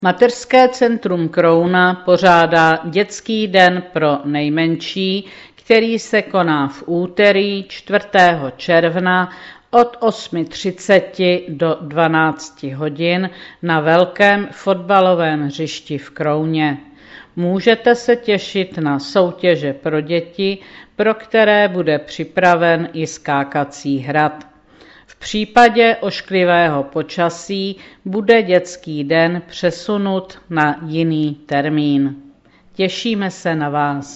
Mateřské centrum Krouna pořádá dětský den pro nejmenší, který se koná v úterý 4. června od 8:30 do 12 hodin na velkém fotbalovém hřišti v Krouně. Můžete se těšit na soutěže pro děti, pro které bude připraven i skákací hrad. V případě ošklivého počasí bude dětský den přesunut na jiný termín. Těšíme se na vás.